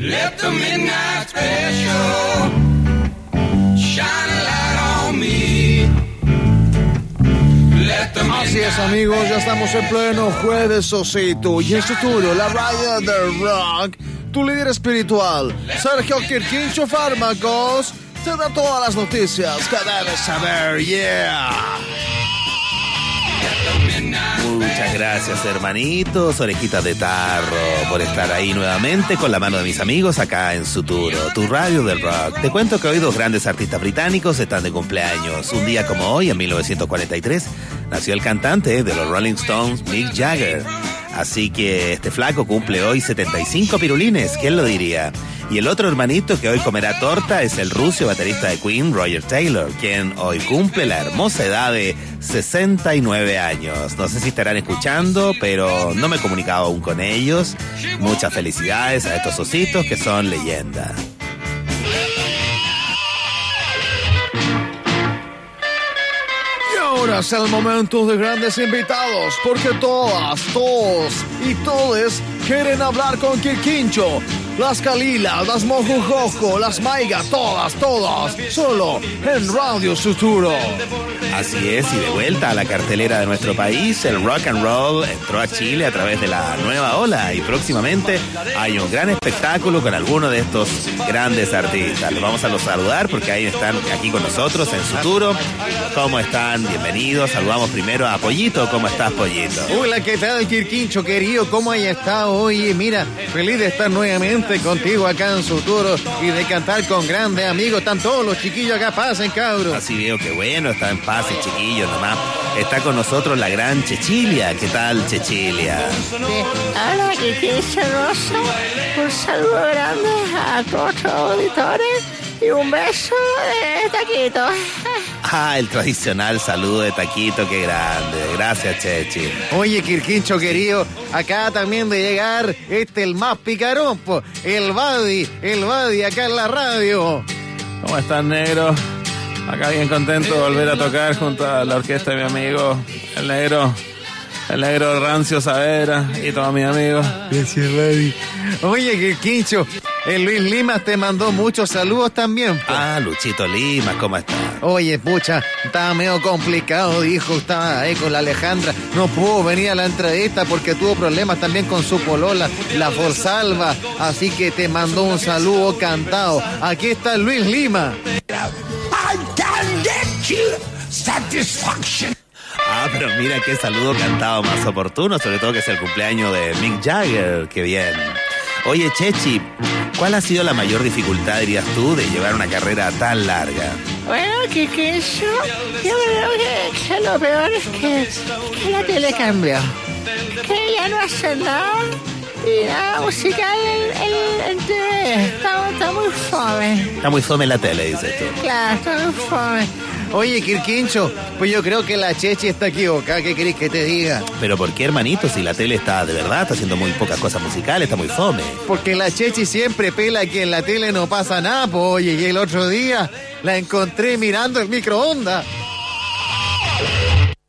Let the midnight special shine a light on me. Así es, amigos, ya estamos en pleno jueves osito y en Suturo, la radio del rock, tu líder espiritual, Sergio Quirquincho Fármacos, te da todas las noticias que debes saber, yeah. Muchas gracias, hermanitos, orejitas de tarro, por estar ahí nuevamente con la mano de mis amigos acá en Suturo, tu radio del rock. Te cuento que hoy dos grandes artistas británicos están de cumpleaños. Un día como hoy, en 1943, nació el cantante de los Rolling Stones, Mick Jagger. Así que este flaco cumple hoy 75 pirulines, ¿quién lo diría? Y el otro hermanito que hoy comerá torta es el ruso baterista de Queen, Roger Taylor, quien hoy cumple la hermosa edad de 69 años. No sé si estarán escuchando, pero no me he comunicado aún con ellos. Muchas felicidades a estos ositos que son leyenda. Ahora es el momento de grandes invitados, porque todas, todos y todes quieren hablar con Quirquincho. Las Calilas, las Mojojojo, las Maigas, todas, solo en Radio Suturo. Así es, y de vuelta a la cartelera de nuestro país, el rock and roll entró a Chile a través de la Nueva Ola y próximamente hay un gran espectáculo con algunos de estos grandes artistas. Los vamos a saludar porque ahí están aquí con nosotros en Suturo. ¿Cómo están? Bienvenidos. Saludamos primero a Pollito. ¿Cómo estás, Pollito? Hola, ¿qué tal, Quirquincho, querido? ¿Cómo hay estado hoy? Mira, feliz de estar nuevamente contigo acá en Suturo y de cantar con grandes amigos. Están todos los chiquillos acá, pasen, cabros. Así veo que bueno, están en paz y chiquillos nomás. Está con nosotros la gran Chechilia. ¿Qué tal, Chechilia? Sí. Hola, Quirquincho Rosso. Un saludo grande a todos los auditores y un beso de taquito. Ah, el tradicional saludo de taquito, qué grande. Gracias, Chechi. Oye, Quirquincho querido, acá también de llegar el más picarón, el Buddy acá en la radio. ¿Cómo estás, negro? Acá bien contento de volver a tocar junto a la orquesta de mi amigo, el negro Rancio Saavedra y todos mis amigos. Gracias, Buddy. Oye, Quirquincho, el Luis Limas te mandó muchos saludos también. Ah, Luchito Limas, ¿cómo estás? Oye, pucha, estaba medio complicado, dijo, estaba ahí con la Alejandra. No pudo venir a la entrevista porque tuvo problemas también con su polola, la Forsalva. Así que te mandó un saludo cantado. Aquí está Luis Lima. I can get you satisfaction. Ah, pero mira qué saludo cantado más oportuno, sobre todo que es el cumpleaños de Mick Jagger, qué bien. Oye, Chechi, ¿cuál ha sido la mayor dificultad, dirías tú, de llevar una carrera tan larga? Bueno, que eso, yo creo que lo peor es que la tele cambió. Que ya no hace nada y nada musical en TV. Está muy fome. Está muy fome la tele, dices tú. Claro, está muy fome. Oye, Quirquincho, pues yo creo que la Chechi está equivocada. ¿Qué querés que te diga? Pero ¿por qué, hermanito? Si la tele está de verdad, está haciendo muy pocas cosas musicales, está muy fome. Porque la Chechi siempre pela que en la tele no pasa nada, pues. Oye, y el otro día la encontré mirando el microondas.